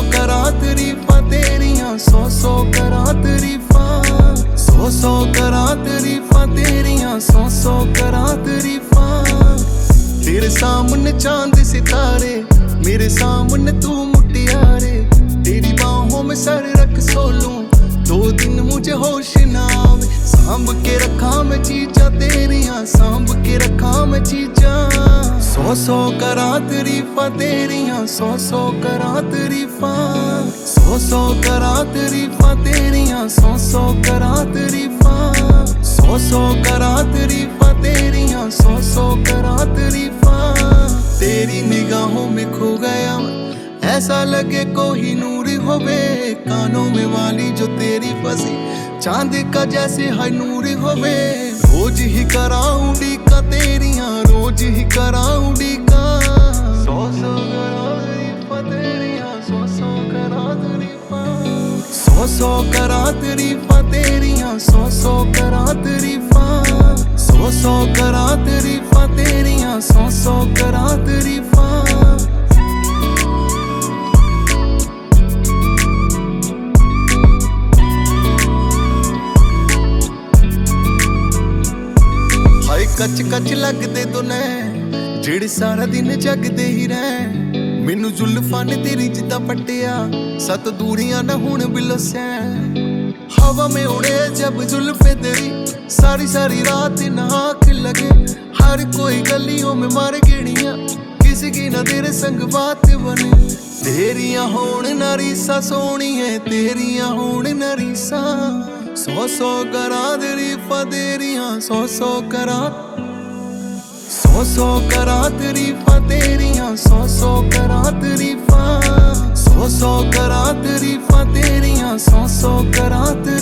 करा तारीफां तेरियां, 100 करा तारीफां, 100 करा तारीफां तेरियां, 100 करा तारीफां। तेरे सामने चांद सितारे, मेरे सामने तू मुटियारे, तेरी बाहों में सर रख सोलूं, 2 दिन मुझे होश ना आवे। सांभ के रखा मैं चीज़ां तेरियां, सांभ के रखा मैं चीज़ां। 100 करा तारीफां तेरियां, 100 करा तारीफां, 100 करा तारीफां तेरियां, 100 करा तारीफां, 100 करा तारीफां तेरियां, 100 करा तारीफां। तेरी निगाहों में खो गया मैं, ऐसा लगे कोई नूर होवे, कानों में वाली जो तेरी फंसी, चांद का जैसे है नूर होवे। रोज ही कराऊं डीका तेरियां, रोज ही कराऊं डीका। 100 करा तारीफां तेरियां, 100 करा तारीफां, 100 करा तारीफां तेरियां, 100 करा तारीफां, 100 करा तारीफां तेरियां, 100 करा तारीफां। कच कच लगदे तो नै जेड़े सारा दिन जगदे ही रैन, मैनू जुल्फां ने तेरी जिद्दां पट्टिया, 7 दूरियां ना हुण बिलो सैन। हवा में उड़े जब जुल्फे तेरी, सारी सारी रात ना आँख लगे, हर कोई गलियों में मारे गेड़ियां, किसी की ना तेरे संग बात बने। तेरियां होण ना रीसां सोहणिए, तेरियां होण ना रीसां। 100 करा तारीफां तेरियां, 100 करा, 100 करा तारीफां तेरियां, 100 करा तारीफां, 100 करा तारीफां तेरियां, 100 करा तारीफां।